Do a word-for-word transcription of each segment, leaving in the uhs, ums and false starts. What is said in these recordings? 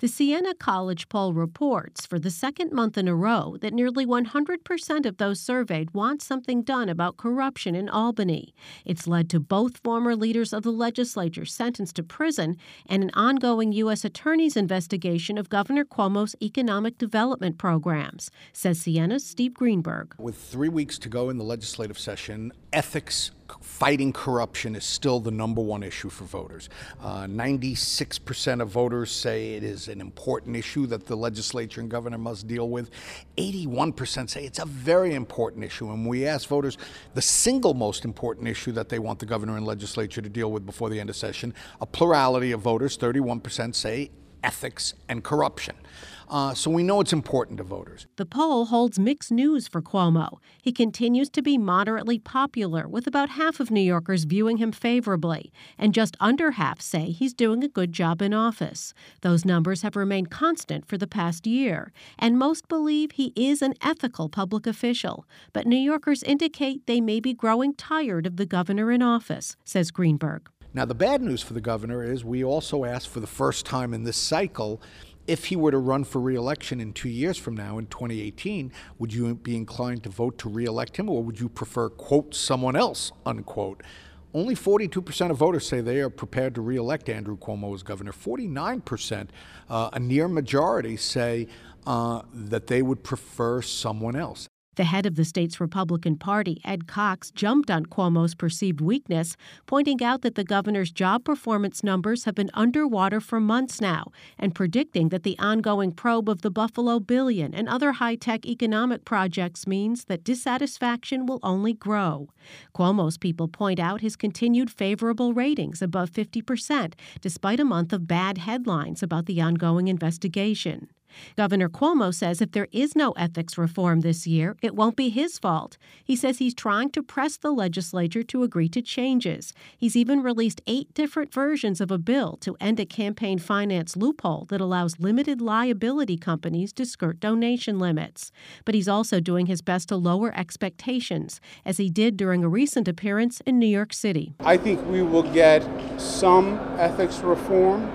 The Siena College poll reports for the second month in a row that nearly one hundred percent of those surveyed want something done about corruption in Albany. It's led to both former leaders of the legislature sentenced to prison and an ongoing U S attorney's investigation of Governor Cuomo's economic development programs, says Siena's Steve Greenberg. With three weeks to go in the legislative session, ethics, fighting corruption is still the number one issue for voters. Uh, ninety-six percent of voters say it is an important issue that the legislature and governor must deal with. eighty-one percent say it's a very important issue. And we ask voters the single most important issue that they want the governor and legislature to deal with before the end of session. A plurality of voters, thirty-one percent, say ethics and corruption. Uh, so we know it's important to voters. The poll holds mixed news for Cuomo. He continues to be moderately popular, with about half of New Yorkers viewing him favorably, and just under half say he's doing a good job in office. Those numbers have remained constant for the past year, and most believe he is an ethical public official. But New Yorkers indicate they may be growing tired of the governor in office, says Greenberg. Now, the bad news for the governor is we also asked for the first time in this cycle, if he were to run for re-election in two years from now, in twenty eighteen, would you be inclined to vote to re-elect him, or would you prefer, quote, someone else, unquote? Only forty-two percent of voters say they are prepared to re-elect Andrew Cuomo as governor. forty-nine percent, uh, a near majority, say uh, that they would prefer someone else. The head of the state's Republican Party, Ed Cox, jumped on Cuomo's perceived weakness, pointing out that the governor's job performance numbers have been underwater for months now, and predicting that the ongoing probe of the Buffalo Billion and other high-tech economic projects means that dissatisfaction will only grow. Cuomo's people point out his continued favorable ratings above fifty percent, despite a month of bad headlines about the ongoing investigation. Governor Cuomo says if there is no ethics reform this year, it won't be his fault. He says he's trying to press the legislature to agree to changes. He's even released eight different versions of a bill to end a campaign finance loophole that allows limited liability companies to skirt donation limits. But he's also doing his best to lower expectations, as he did during a recent appearance in New York City. I think we will get some ethics reform.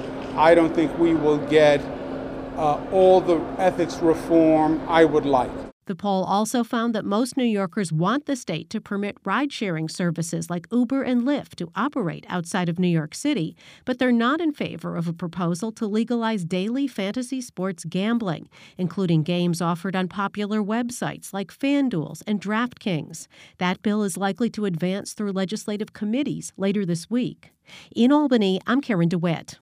I don't think we will get Uh, all the ethics reform I would like. The poll also found that most New Yorkers want the state to permit ride-sharing services like Uber and Lyft to operate outside of New York City, but they're not in favor of a proposal to legalize daily fantasy sports gambling, including games offered on popular websites like FanDuel's and DraftKings. That bill is likely to advance through legislative committees later this week. In Albany, I'm Karen DeWitt.